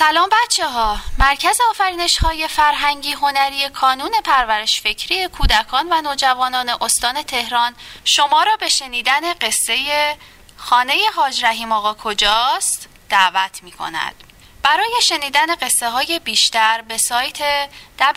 سلام بچه ها. مرکز آفرینش های فرهنگی هنری کانون پرورش فکری کودکان و نوجوانان استان تهران شما را به شنیدن قصه خانه حاج رحیم آقا کجاست دعوت می کند. برای شنیدن قصه های بیشتر به سایت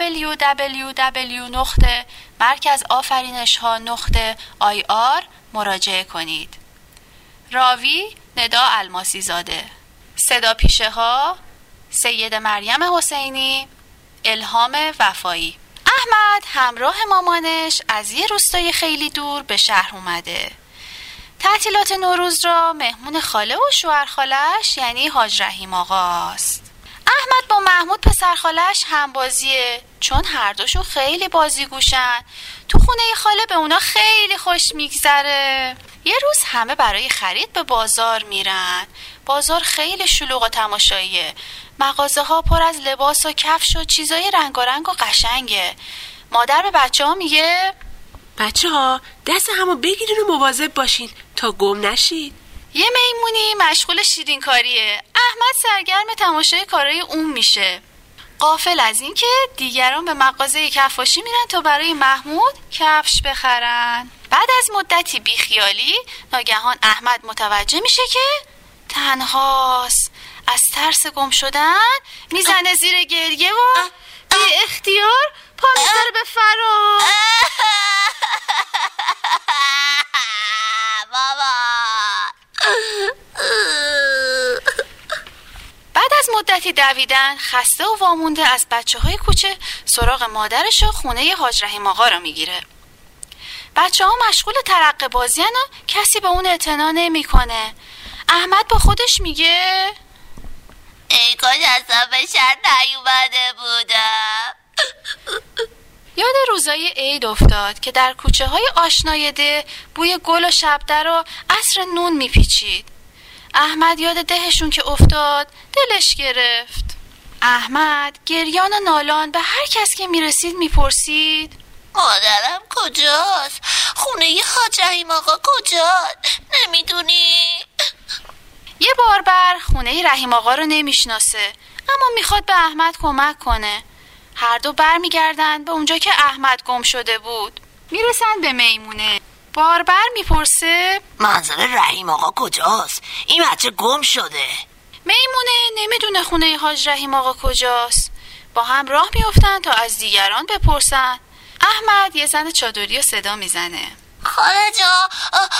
www.مرکزآفرینشها.ir مراجعه کنید. راوی ندا الماسی زاده، صدا پیشه ها سید مریم حسینی، الهام وفایی. احمد همراه مامانش از یه روستای خیلی دور به شهر اومده. تعطیلات نوروز را مهمون خاله و شوهر خالش یعنی حاج رحیم آقاست. احمد با محمود پسر خالش هم بازیه، چون هر دوشون خیلی بازیگوشن. تو خونه خاله به اونا خیلی خوش میگذره. یه روز همه برای خرید به بازار میرن. بازار خیلی شلوغ و تماشاییه. مغازه ها پر از لباس و کفش و چیزای رنگارنگ و قشنگه. مادر به بچه ها میگه بچه ها دست همو بگیرین و مواظب باشین تا گم نشید. یه میمونی مشغول شیرین کاریه. احمد سرگرم تماشای کارای اون میشه، غافل از این که دیگران به مغازه کفاشی میرن تا برای محمود کفش بخرن. بعد از مدتی بیخیالی ناگهان احمد متوجه میشه که تنهاست. از ترس گم شدن میزنه زیر گریه و بی اختیار پا میذاره به فرار. بعد از مدتی دویدن خسته و وامونده از بچه های کوچه سراغ مادرش و خونه حاج رحیم آقا را میگیره. بچه ها مشغول ترقه بازی و کسی به اون اعتنا نمیکنه. احمد با خودش میگه ای کاش اصلا به شهر نیومده بودم. یاد روزای عید افتاد که در کوچه های آشنای ده بوی گل و شبدر و عصر نون میپیچید. احمد یاد دهشون که افتاد دلش گرفت. احمد گریان و نالان به هر کس که میرسید میپرسید مادرم کجاست؟ خونه حاج رحیم آقا کجاست؟ نمیدونی؟ یه باربر خونه رحیم آقا رو نمیشناسه، اما میخواد به احمد کمک کنه. هر دو برمیگردن به اونجا که احمد گم شده بود. میرسن به میمونه. باربر میپرسه منظر رحیم آقا کجاست؟ این بچه گم شده. میمونه نمیدونه خونه حاج رحیم آقا کجاست. با هم راه میافتن تا از دیگران بپرسن. احمد یه زن چادری رو صدا میزنه. خاله جا،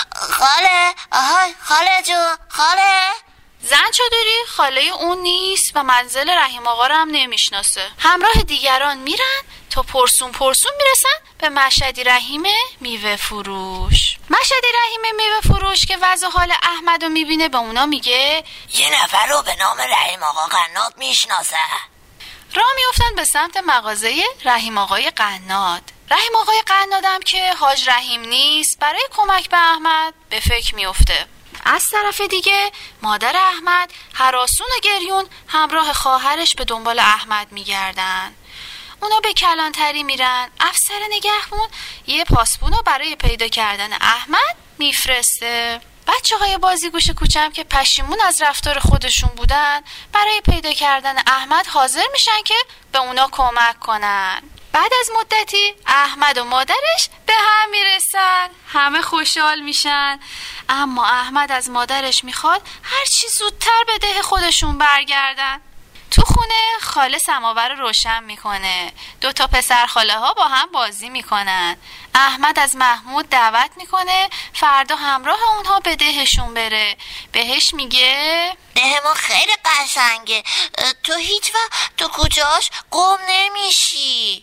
خاله، خاله جا، خاله. زن چادری خاله اون نیست و منزل رحیم آقا رو هم نمیشناسه. همراه دیگران میرن تا پرسون میرسن به مشهدی رحیم میوه فروش. مشهدی رحیم میوه فروش که وضع حال احمد رو میبینه به اونا میگه یه نفر رو به نام رحیم آقا قناد میشناسه. راه میافتن به سمت مغازه رحیم آقای قناد. رحیم آقای قنادم که حاج رحیم نیست برای کمک به احمد به فکر میفته. از طرف دیگه مادر احمد هراسون و گریون همراه خواهرش به دنبال احمد میگردن. اونا به کلانتری میرن. افسر نگهبون یه پاسپونو برای پیدا کردن احمد میفرسته. بچه های بازیگوش کوچم که پشیمون از رفتار خودشون بودن برای پیدا کردن احمد حاضر میشن که به اونا کمک کنن. بعد از مدتی احمد و مادرش به هم میرسن. همه خوشحال میشن، اما احمد از مادرش میخواد هر چی زودتر به ده خودشون برگردن. تو خونه خاله سماور رو روشن میکنه. 2 پسر خاله ها با هم بازی میکنن. احمد از محمود دعوت میکنه فردا همراه اونها به دهشون بره. بهش میگه ده ما خیلی قشنگه، تو هیچ وقت تو کجاش گم نمیشی.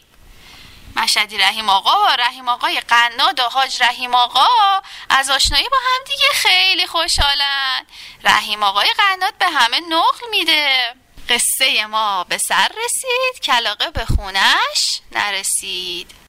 مشهدی رحیم آقا و رحیم آقای قناد و حاج رحیم آقا از آشنایی با هم دیگه خیلی خوشحالن. رحیم آقای قناد به همه نقل میده. قصه ما به سر رسید، کلاغه به خونش نرسید.